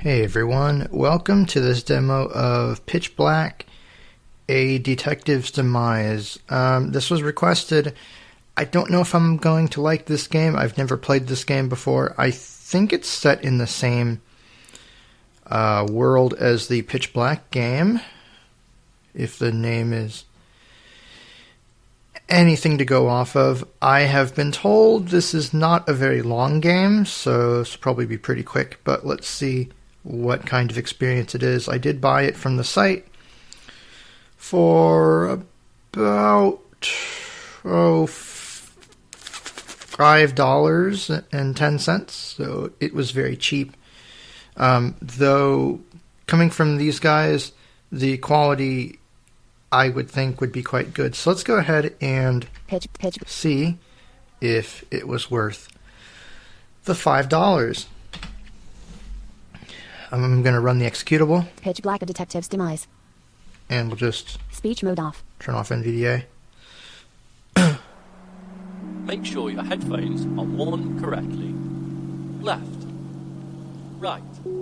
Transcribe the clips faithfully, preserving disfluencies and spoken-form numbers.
Hey everyone, welcome to this demo of Pitch Black, A Detective's Demise. Um, this was requested. I don't know if I'm going to like this game. I've never played this game before. I think it's set in the same uh, world as the Pitch Black game, if the name is anything to go off of. I have been told this is not a very long game, so this will probably be pretty quick, but let's see what kind of experience it is. I did buy it from the site for about oh five dollars and ten cents, so it was very cheap. Um, though coming from these guys, the quality I would think would be quite good. So let's go ahead and pitch, pitch. see if it was worth the five dollars. I'm going to run the executable. Pitch Black, A Detective's Demise. And we'll just speech mode off. Turn off N V D A. Make sure your headphones are worn correctly. Left. Right.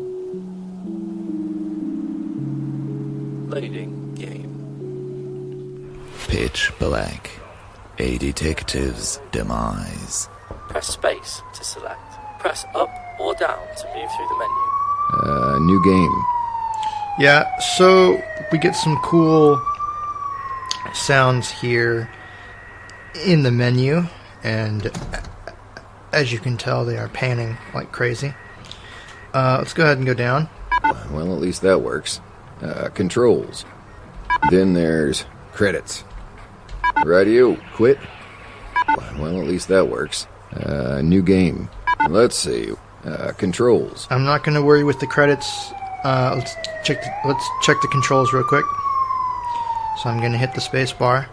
Loading game. Pitch Black, A Detective's Demise. Press space to select. Press up or down to move through the menu. Uh, new game. Yeah, so we get some cool sounds here in the menu, and as you can tell, they are panning like crazy. Uh, let's go ahead and go down. Well, at least that works. Uh, controls. Then there's credits. Radio, quit. Well, at least that works. Uh, new game. Let's see. Uh, controls. I'm not going to worry with the credits. Uh, let's check. The, let's check the controls real quick. So I'm going to hit the space bar.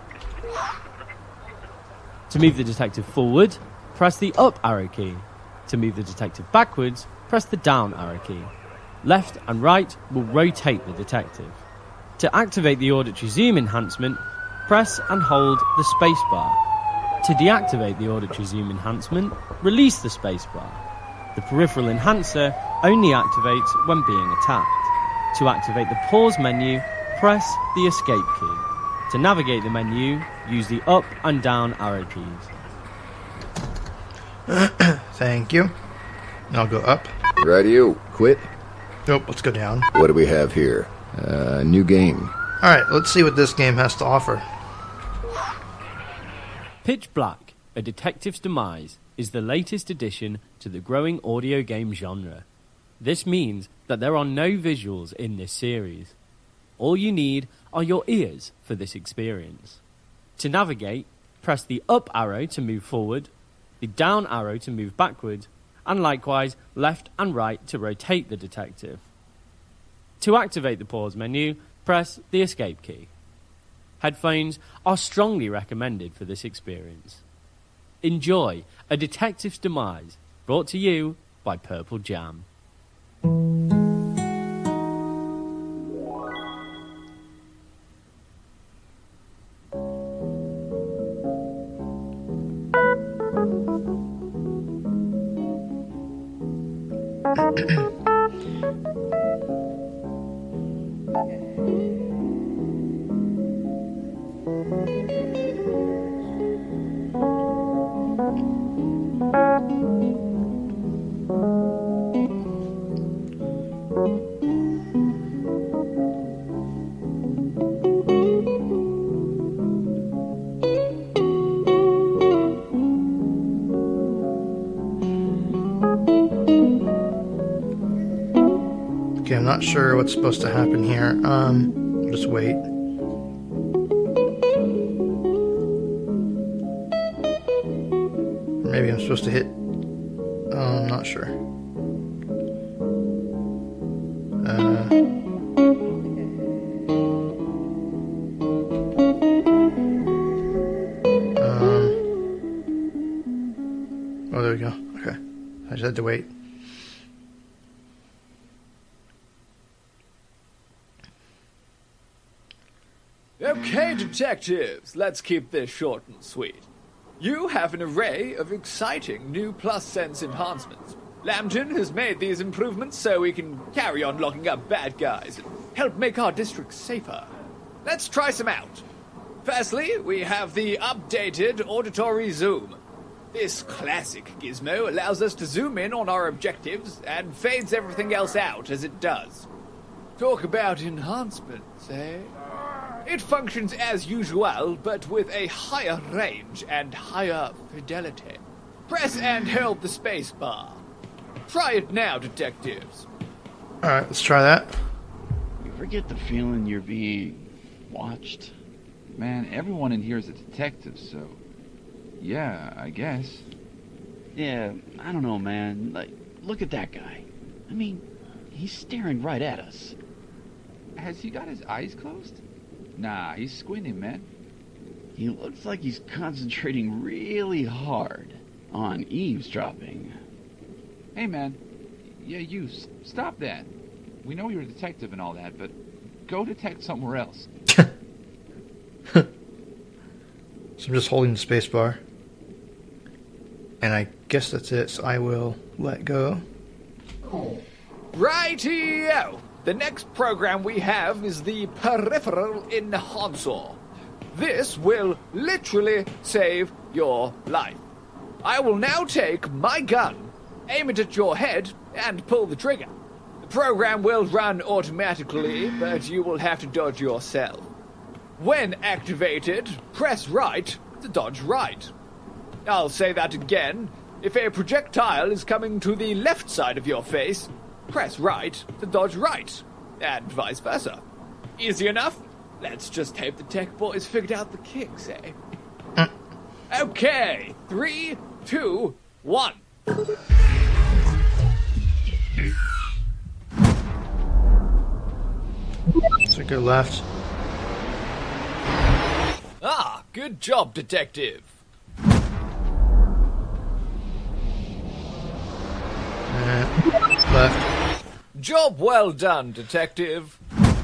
To move the detective forward, press the up arrow key. To move the detective backwards, press the down arrow key. Left and right will rotate the detective. To activate the auditory zoom enhancement, press and hold the space bar. To deactivate the auditory zoom enhancement, release the space bar. The peripheral enhancer only activates when being attacked. To activate the pause menu, press the escape key. To navigate the menu, use the up and down arrow keys. Thank you. And I'll go up. Radio, quit. Nope, let's go down. What do we have here? Uh, new game. Alright, let's see what this game has to offer. Pitch Black, A Detective's Demise is the latest addition to the growing audio game genre. This means that there are no visuals in this series. All you need are your ears for this experience. To navigate, press the up arrow to move forward, the down arrow to move backward, and likewise left and right to rotate the detective. To activate the pause menu, press the escape key. Headphones are strongly recommended for this experience. Enjoy A Detective's Demise, brought to you by Purple Jam. Okay, I'm not sure what's supposed to happen here. Um, I'll just wait. Maybe I'm supposed to hit... Oh, I'm not sure. Uh... Um... Oh, there we go. Okay. I just had to wait. Okay, detectives, let's keep this short and sweet. You have an array of exciting new Plus Sense enhancements. Lambton has made these improvements so we can carry on locking up bad guys and help make our district safer. Let's try some out. Firstly, we have the updated auditory zoom. This classic gizmo allows us to zoom in on our objectives and fades everything else out as it does. Talk about enhancements, eh? It functions as usual, but with a higher range and higher fidelity. Press and hold the space bar. Try it now, detectives. Alright, let's try that. You ever get the feeling you're being watched? Man, everyone in here is a detective, so... yeah, I guess. Yeah, I don't know, man. Like, look at that guy. I mean, he's staring right at us. Has he got his eyes closed? Nah, he's squinting, man. He looks like he's concentrating really hard on eavesdropping. Hey, man. Yeah, you, s- stop that. We know you're a detective and all that, but go detect somewhere else. So I'm just holding the space bar. And I guess that's it, so I will let go. Righty-o! The next program we have is the Peripheral Enhancer. This will literally save your life. I will now take my gun, aim it at your head, and pull the trigger. The program will run automatically, but you will have to dodge yourself. When activated, press right to dodge right. I'll say that again. If a projectile is coming to the left side of your face, press right to dodge right, and vice versa. Easy enough? Let's just hope the tech boys figured out the kinks, eh? Mm. Okay, three, two, one. So go left. Ah, good job, detective. Uh, left. Job well done, detective.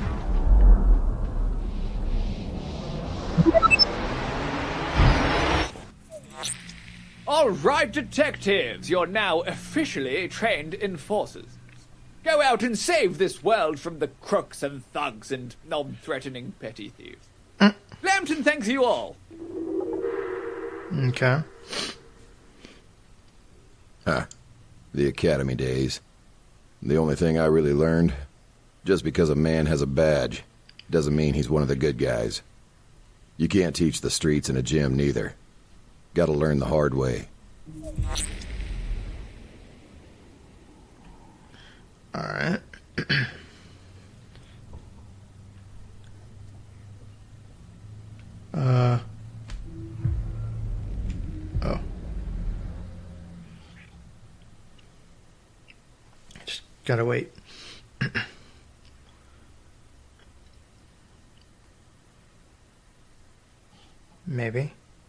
All right, detectives, you're now officially trained enforcers. Go out and save this world from the crooks and thugs and non-threatening petty thieves. Mm. Lambton thanks you all. Okay. Huh. The academy days. The only thing I really learned, just because a man has a badge, doesn't mean he's one of the good guys. You can't teach the streets in a gym, neither. Gotta learn the hard way. Alright. uh. Oh. Just gotta wait. Maybe.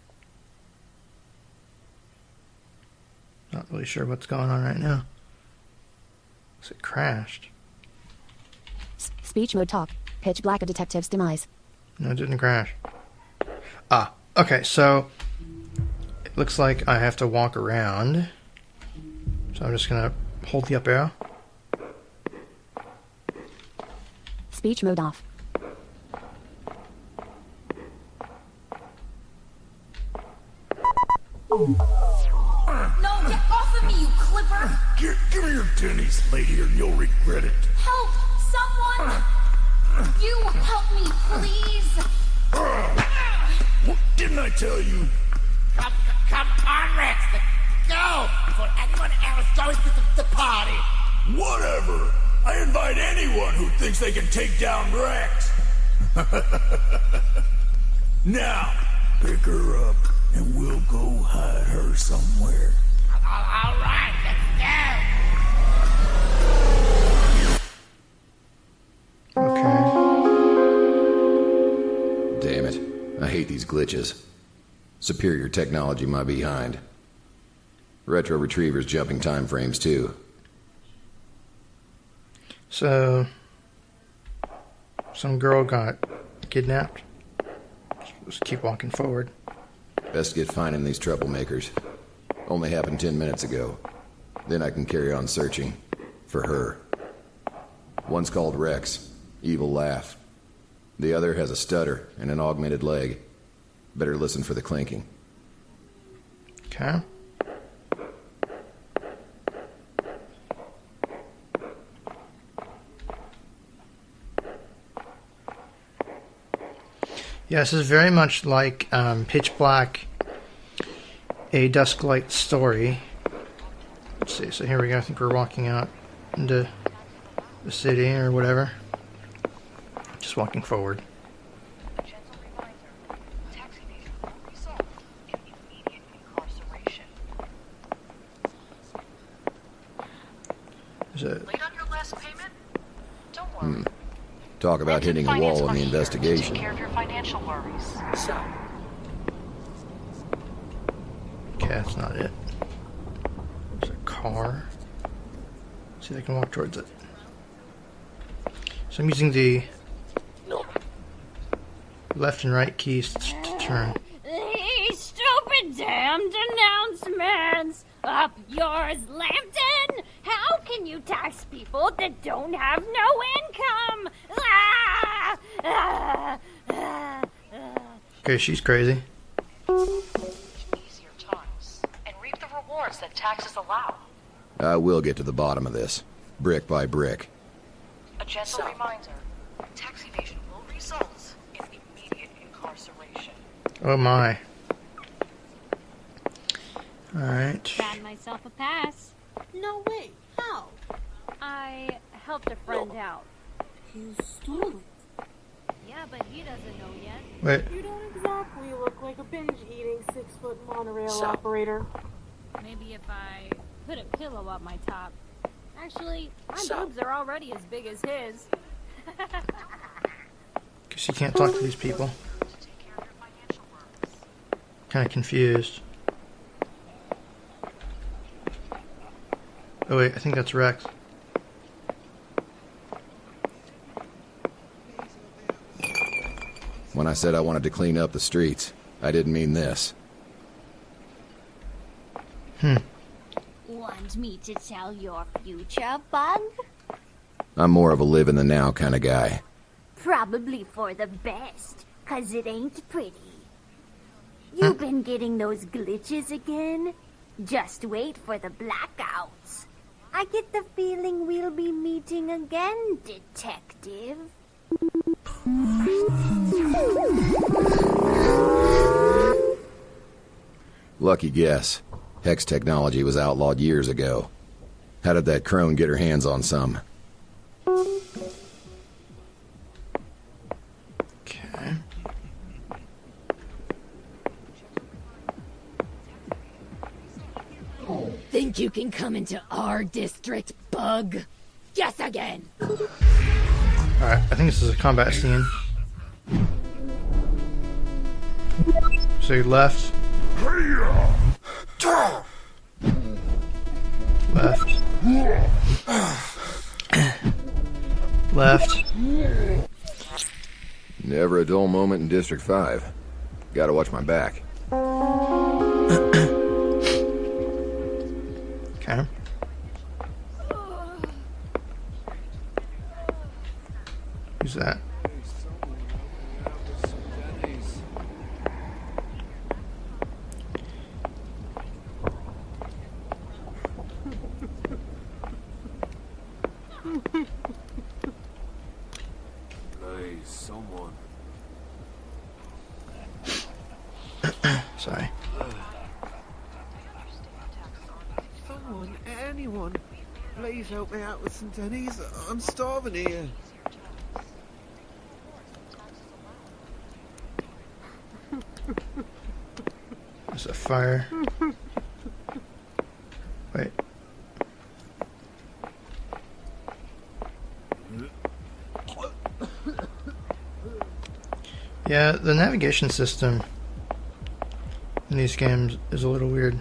Not really sure what's going on right now. Looks it crashed. S- speech mode talk. Pitch black a detective's demise. No, it didn't crash. Ah, okay, so it looks like I have to walk around. So I'm just gonna hold the up arrow. Speech mode off. No, get off of me, you clipper! Give, give me your tennies, lady, or you'll regret it. Help! Someone! You help me, please! What didn't I tell you? Come, come on, Rex! Let's go! Before anyone else joins the, the party! Whatever! I invite anyone who thinks they can take down Rex! Now, pick her up, and we'll go hide her somewhere. All, all right, let's go! Okay. Damn it. I hate these glitches. Superior technology my behind. Retro retrievers jumping time frames too. So, some girl got kidnapped. Just keep walking forward. Best get finding these troublemakers. Only happened ten minutes ago. Then I can carry on searching for her. One's called Rex, evil laugh. The other has a stutter and an augmented leg. Better listen for the clinking. Okay. Yeah, this is very much like um, Pitch Black, A Dusklight Story. Let's see, so here we go. I think we're walking out into the city or whatever. Just walking forward. Is it... Late on your last payment? Don't worry. Hmm. Talk about hitting a wall in the investigation. Take care of your financial worries. So. Okay, that's not it. There's a car. Let's see if I can walk towards it. So I'm using the left and right keys to, to turn. These stupid damned announcements! Up yours, Lambton! How can you tax people that don't have no income? Ah! Ah! Ah! Okay, she's crazy. Easier times and reap the rewards that taxes allow. I will get to the bottom of this, brick by brick. A gentle so. reminder: tax evasion will result in immediate incarceration. Oh my. Alright. Found myself a pass. No way. How? I helped a friend no. out. You stole it. Yeah, but he doesn't know yet. Wait. You don't exactly look like a binge-eating six-foot monorail so. operator. Maybe if I put a pillow up my top. Actually, my so. boobs are already as big as his. Guess you can't talk to these people. Kind of confused. Oh wait, I think that's Rex. When I said I wanted to clean up the streets, I didn't mean this. Hmm. Want me to tell your future, Bug? I'm more of a live in the now kind of guy. Probably for the best, 'cause it ain't pretty. You've been getting those glitches again? Just wait for the blackouts. I get the feeling we'll be meeting again, Detective. Lucky guess. Hex technology was outlawed years ago. How did that crone get her hands on some? Okay. Think you can come into our district, Bug? Guess again. Alright, I think this is a combat scene. So you left. Left. Left. Never a dull moment in District five. Gotta watch my back. Okay. Who's that? Hey, someone. Sorry. Someone, anyone, please help me out with some pennies. I'm starving here. There's a fire. Wait. Yeah, the navigation system in these games is a little weird.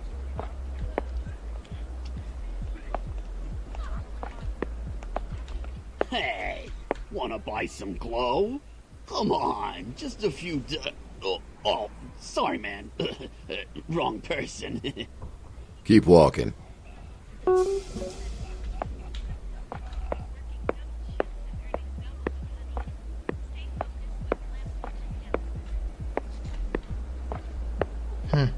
Hey, wanna buy some glow? Come on, just a few d- oh, oh, sorry man. Wrong person. Keep walking. Hmm.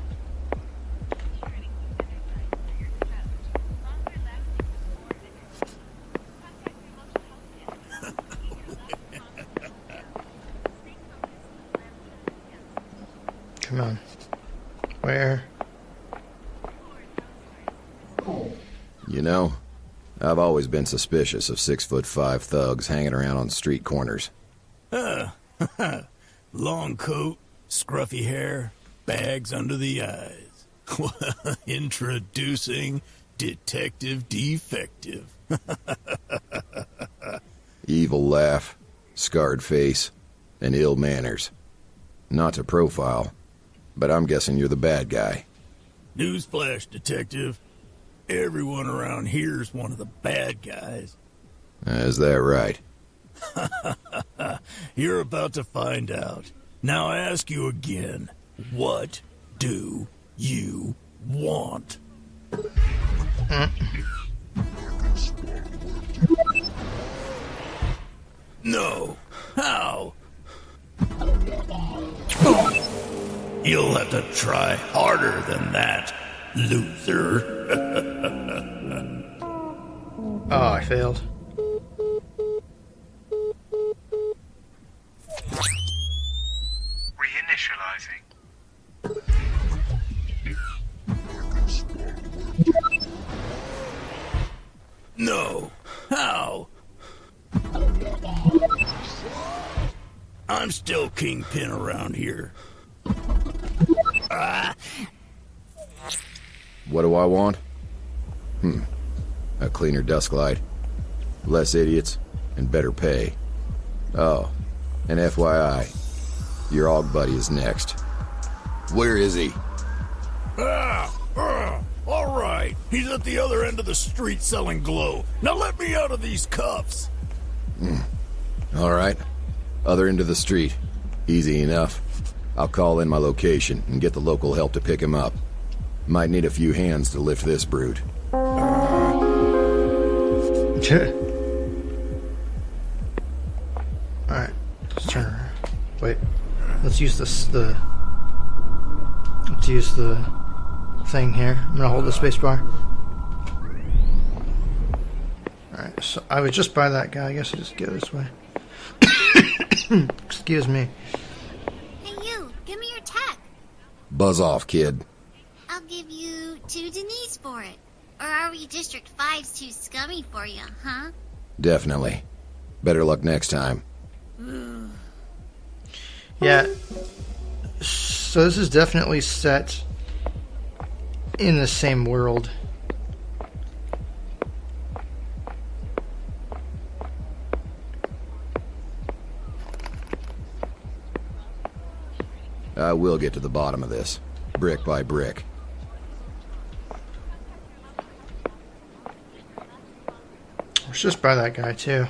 Come on. Where? You know, I've always been suspicious of six foot five thugs hanging around on street corners. Huh. Long coat, scruffy hair, bags under the eyes. Introducing Detective Defective. Evil laugh, scarred face, and ill manners. Not to profile, but I'm guessing you're the bad guy. Newsflash, Detective. Everyone around here's one of the bad guys. Is that right? You're about to find out. Now I ask you again, what do you want? No. How? You'll have to try harder than that, loser. Oh, I failed. Reinitializing. No. How? I'm still kingpin around here. Ah. What do I want? Hmm. A cleaner dusk light, less idiots, and better pay. Oh, and F Y I, your Og buddy is next. Where is he? Ah, ah, all right. He's at the other end of the street selling glow. Now let me out of these cuffs. Hmm. All right. Other end of the street. Easy enough. I'll call in my location and get the local help to pick him up. Might need a few hands to lift this brute. Alright, let's turn around. Wait, let's use this, the... Let's use the thing here. I'm gonna hold the space bar. Alright, so I was just by that guy. I guess I just go this way. Excuse me. Hey you, give me your tech. Buzz off, kid. I'll give you two Denise for it. Or are we District five's too scummy for you, huh? Definitely. Better luck next time. Yeah. So this is definitely set in the same world. I will get to the bottom of this, brick by brick. I was just by that guy, too.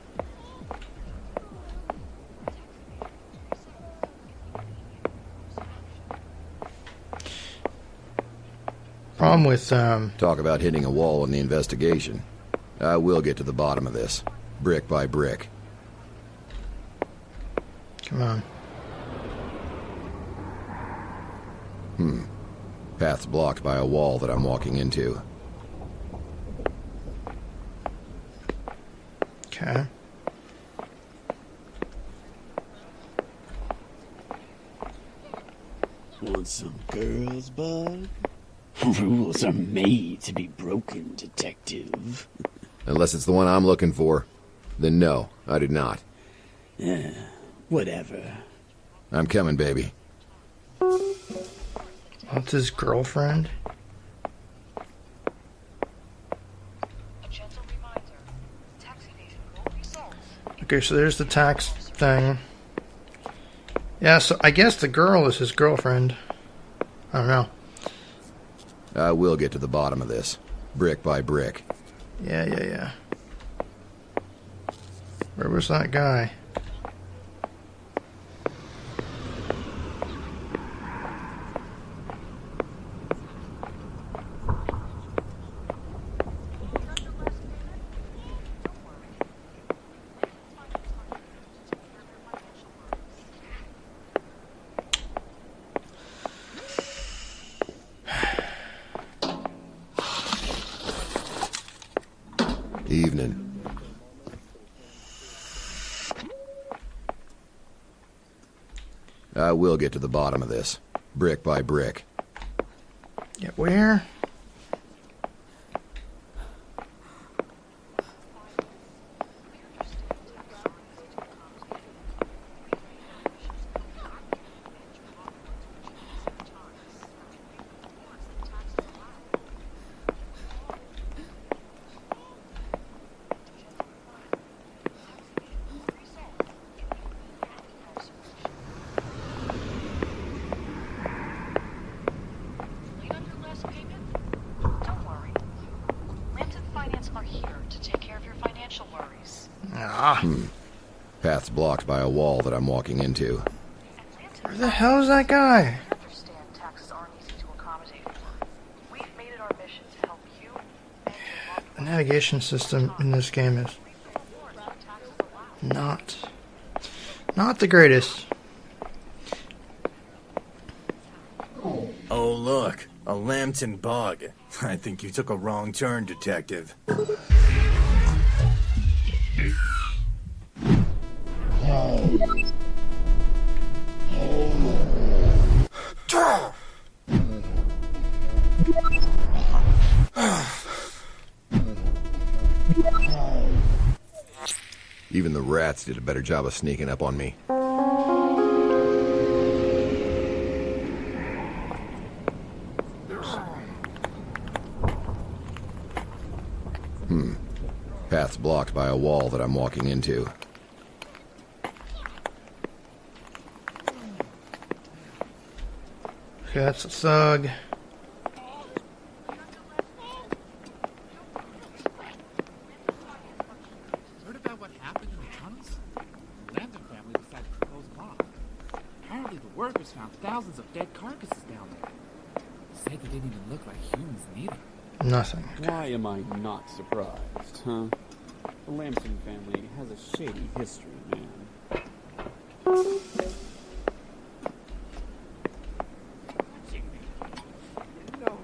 Problem with, um... Talk about hitting a wall in the investigation. I will get to the bottom of this, brick by brick. Come on. Hmm. Path's blocked by a wall that I'm walking into. Okay. Want some girls, bud? Rules are made to be broken, detective. Unless it's the one I'm looking for. Then no, I do not. Yeah, whatever. I'm coming, baby. What's his girlfriend? Okay, so there's the tax thing. Yeah, so I guess the girl is his girlfriend. I don't know. I will get to the bottom of this, brick by brick. Yeah, yeah, yeah. Where was that guy? I will get to the bottom of this, brick by brick. Get where? Ah. Hmm. Path's blocked by a wall that I'm walking into. Where the hell is that guy? The navigation system in this game is not not the greatest. Oh, look, a Lambton bug. I think you took a wrong turn, Detective. Even the rats did a better job of sneaking up on me. Hmm. Path's blocked by a wall that I'm walking into. Okay, that's a thug. Heard about what happened in the tunnels? The Lambton family decided to close them off. Apparently the workers found thousands of dead carcasses down there. Said they didn't even look like humans neither. Nothing. Why am I not surprised, huh? The Lambton family has a shady history, man. No.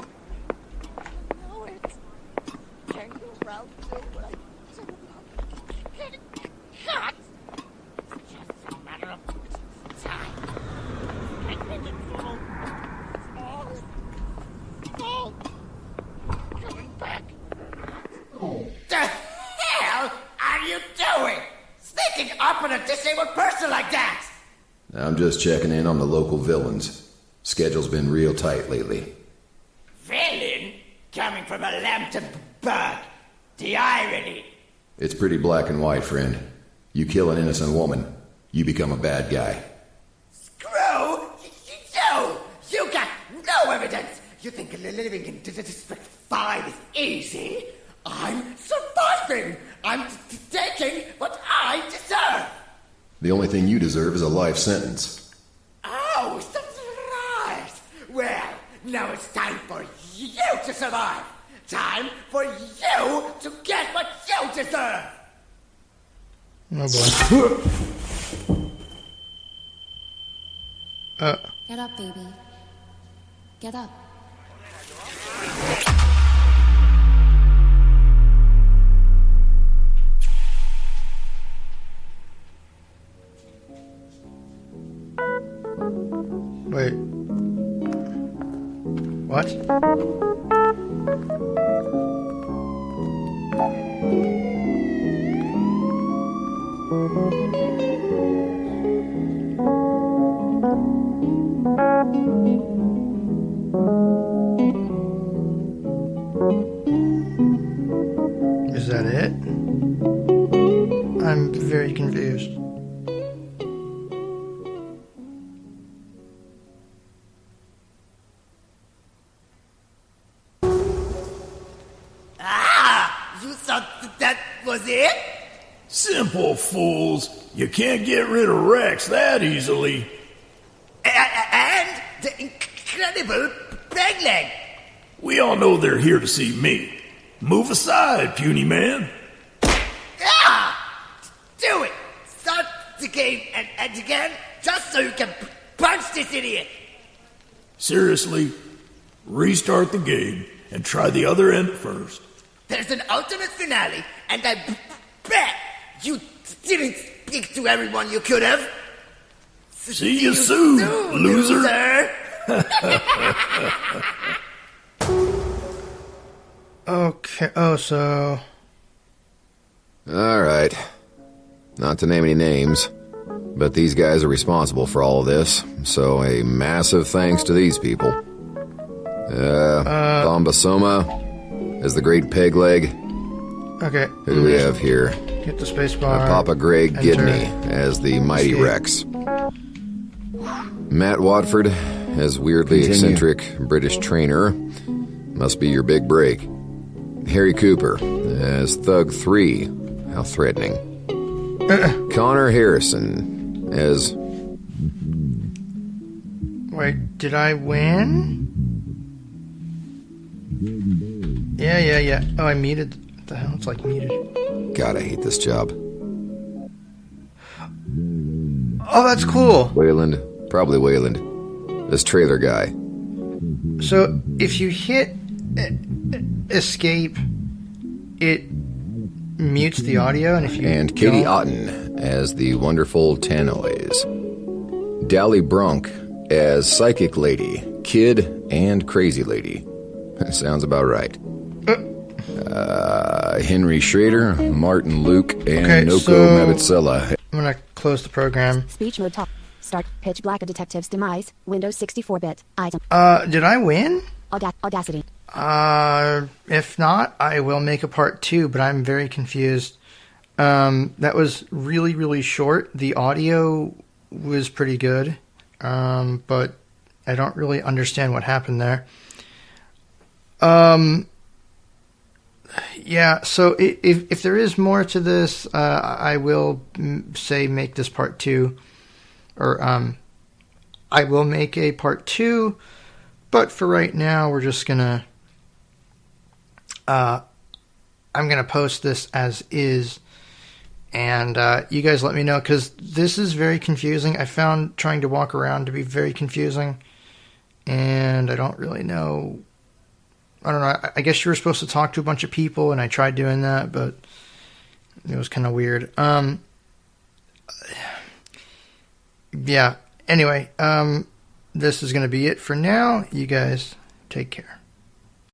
No, it's kangaroo to what I said about cut. It's just a matter of time. I make it fall. Fall. Fall. Coming back. The hell are you doing? Sneaking up on a disabled person like that? I'm just checking in on the local villains. Schedule's been real tight lately. Villain? Coming from a Lambton bug. The irony. It's pretty black and white, friend. You kill an innocent woman, you become a bad guy. Screw you! You got no evidence! You think living in District five is easy? I'm surviving! I'm t- taking what I deserve! The only thing you deserve is a life sentence. Oh, surprise! Well, now it's time for you to survive! Time for you to get what you deserve! Oh boy. uh. Get up, baby. Get up. Wait. What? Is that it? I'm very confused. Ah! You thought that was it? Simple fools. You can't get rid of Rex that easily. A- a- and the incredible Pegleg. We all know they're here to see me. Move aside, puny man. Ah! Do it! Start the game and, and again, just so you can p- punch this idiot. Seriously, restart the game and try the other end first. There's an alternate finale, and I b- bet you didn't speak to everyone you could have. See you soon, loser. Okay, oh, so... Alright. Not to name any names, but these guys are responsible for all of this, so a massive thanks to these people. Uh, Uh, Bombasoma as the Great Peg Leg. Okay. Who do we have here? Hit the space bar. Uh, Papa Greg Enter. Gidney as the Mighty Escape. Rex. Matt Watford as weirdly Continue. eccentric British trainer. Must be your big break. Harry Cooper as Thug three. How threatening. Connor Harrison as... Wait, did I win? Yeah, yeah, yeah. Oh, I muted. What the hell? It's like muted. God, I hate this job. Oh, that's cool. Wayland. Probably Wayland. This trailer guy. So if you hit e- escape, it mutes the audio, and if you And Katie don't- Otten as the wonderful Tanoise. Dally Brunk as Psychic Lady, Kid, and Crazy Lady. Sounds about right. Uh, Henry Schrader, Martin Luke, and Okay, Noko so- Mabitsela. I'm gonna close the program. Speech mode top. Start. Pitch Black, a detective's demise. Windows sixty-four bit. Item. Uh, did I win? Auda- Audacity. Uh, if not, I will make a part two, but I'm very confused. Um, that was really, really short. The audio was pretty good, um, but I don't really understand what happened there. Um, yeah, so i- if if there is more to this, uh, I will mm, say make this part two, or um, I will make a part two, but for right now, we're just gonna. Uh, I'm gonna post this as is, and uh, you guys let me know, because this is very confusing. I found trying to walk around to be very confusing, and I don't really know. I don't know. I, I guess you were supposed to talk to a bunch of people, and I tried doing that, but it was kind of weird. Um, yeah. Anyway, um, this is gonna be it for now. You guys take care.